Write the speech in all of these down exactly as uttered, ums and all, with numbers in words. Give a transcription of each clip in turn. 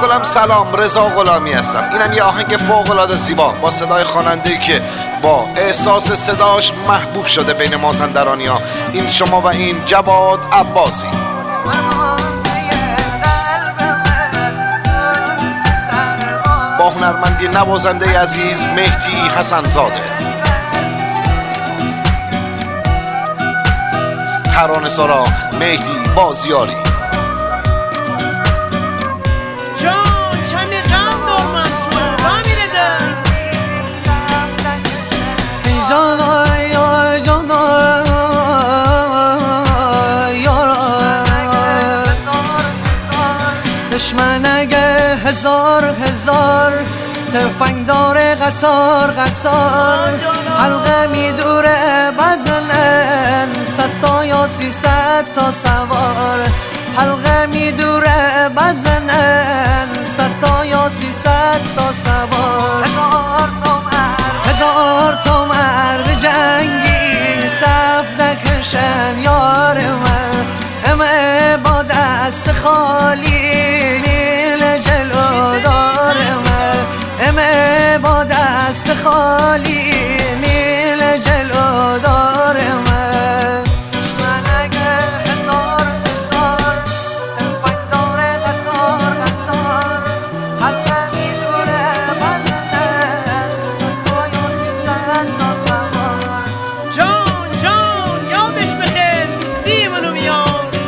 گلم سلام، رضا غلامی هستم. اینم یه آهنگ فوق‌العاده زیبا با صدای خواننده‌ای که با احساس صداش محبوب شده بین مازندرانی‌ها. این شما و این جواد عباسی. با هنرمندی نوازنده عزیز مهدی حسن زاده. ترانه سرا مهدی بازیاری. دشمن اگه هزار هزار تفنگ داره قطار قطار حلقه میدوره بزنن صد تا یا سیصد تا سوار حلقه میدوره بزنن صد تا یا سیصد تا سوار هزار تا مرد جنگی صف نکشن یار من همه با دست خالی نیل جلو دار من همه با دست خالی نیل جلو دار من من اگه هزار هزار تفنگ داره قطار قطار حلقه میدوره بزنن تو یا سیصد تا سوار جان جان یادش بخیر سی منو بیار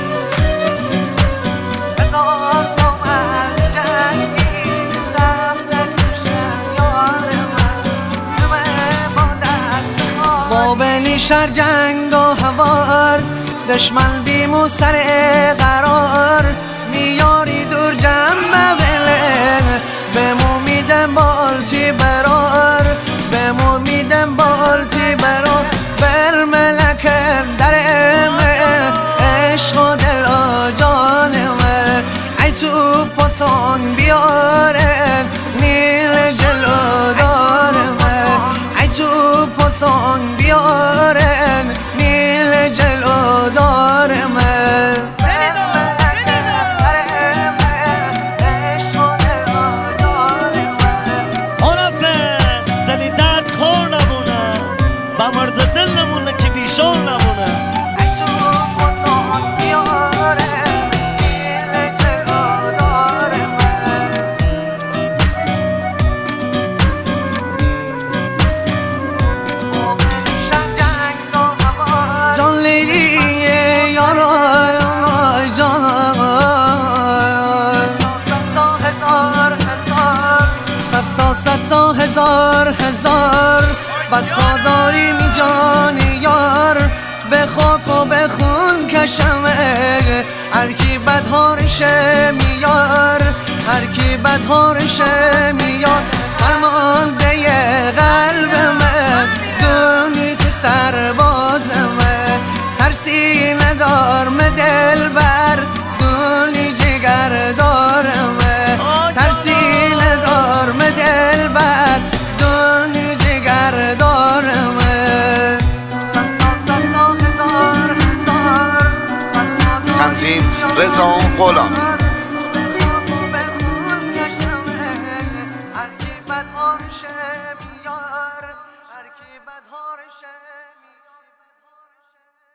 شر جنگ و هوار دشمن بیمو سر قرار میاری دور جنب بله بمو میدم بالتی برار بمو میدم بالتی برار بر ملکم در امه عشق و دل و جانمه ای تو پاتان بیاره نیل جلو دارمه ای تو پاتان بیاره نیل جلو دارمه عرفه دلی درد خور نمونه با مرد دل نمونه که بیشور نمونه هزار هزار بدخواداری می جانی یار به خاک و به خون کشمه هر کی بدهارشه میار هر کی بدهارشه میار فرمانده قلب من دونی که سربازمه ترسی ندار من دل بر دونی جگر دارمه ترسی ندار من دل بر دونی جگر دارمه تنظیم رضا غلامی.